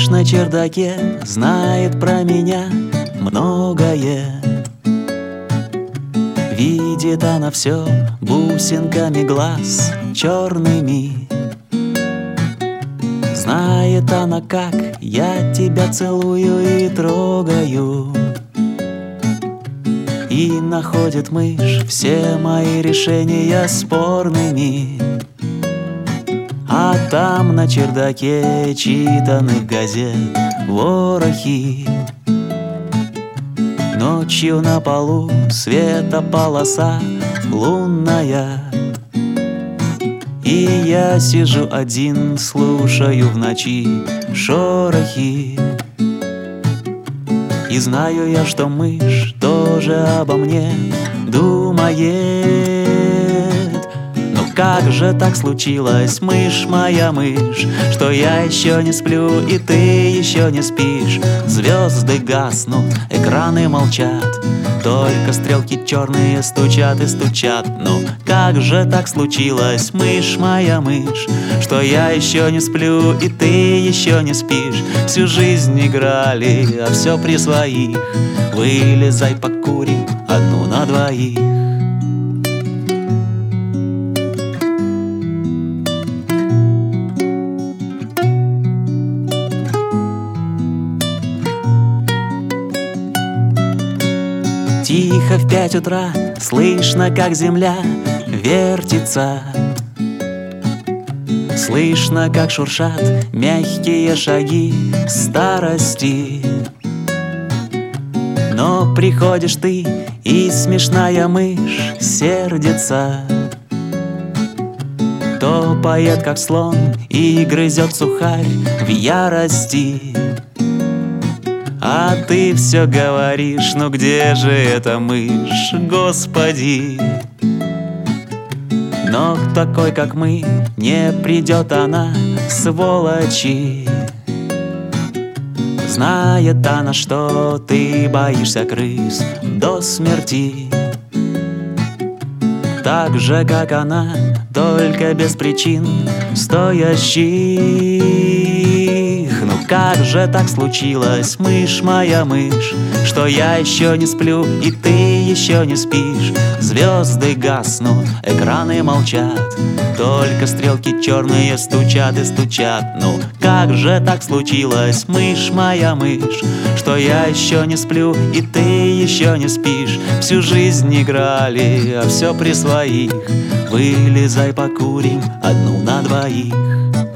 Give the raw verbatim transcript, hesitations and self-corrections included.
Мышь на чердаке знает про меня многое. Видит она все бусинками глаз черными. Знает она, как я тебя целую и трогаю. И находит мышь все мои решения спорными. А там на чердаке читанных газет ворохи. Ночью на полу светополоса лунная. И я сижу один, слушаю в ночи шорохи. И знаю я, что мышь тоже обо мне думает. Но как же так случилось, мышь моя мышь, что я еще не сплю и ты еще не спишь? Звезды гаснут, экраны молчат, только стрелки черные стучат и стучат. Ну как же так случилось, мышь моя мышь, что я еще не сплю и ты еще не спишь? Всю жизнь играли, а все при своих. Вылезай, покурим одну на двоих. Тихо в пять утра слышно, как земля вертится. Слышно, как шуршат мягкие шаги старости. Но приходишь ты, и смешная мышь сердится. Топает, как слон, и грызет сухарь в ярости. А ты все говоришь, ну где же эта мышь, Господи? Но к такой, как мы, не придет она, сволочи. Знает она, что ты боишься крыс до смерти. Так же, как она, только без причин стоящих. Ну как же так случилось, мышь моя мышь, что я еще не сплю и ты еще не спишь? Звезды гаснут, экраны молчат, только стрелки черные стучат и стучат. Ну как же так случилось, мышь моя мышь, что я еще не сплю и ты еще не спишь? Всю жизнь играли, а все при своих. Вылезай, покурим одну на двоих.